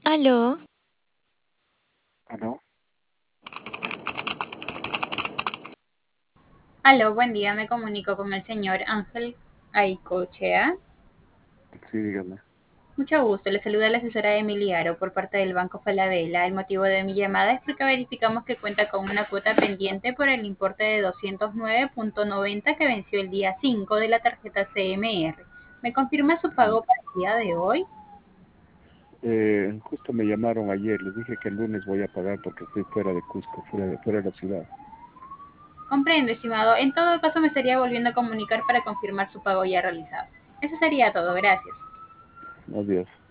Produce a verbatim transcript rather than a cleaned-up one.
Aló, ¿Aló? Aló, buen día, me comunico con el señor Ángel Aicochea. Sí, dígame. Mucho gusto, le saluda la asesora Emily Aro por parte del Banco Falabella. El motivo de mi llamada es porque verificamos que cuenta con una cuota pendiente por el importe de doscientos nueve punto noventa que venció el día cinco de la tarjeta C M R. ¿Me confirma su Mm. pago para el día de hoy? Eh, justo me llamaron ayer, les dije que el lunes voy a pagar porque estoy fuera de Cusco, fuera de, fuera de la ciudad. Comprendo, estimado. En todo caso, me estaría volviendo a comunicar para confirmar su pago ya realizado. Eso sería todo, gracias. Adiós.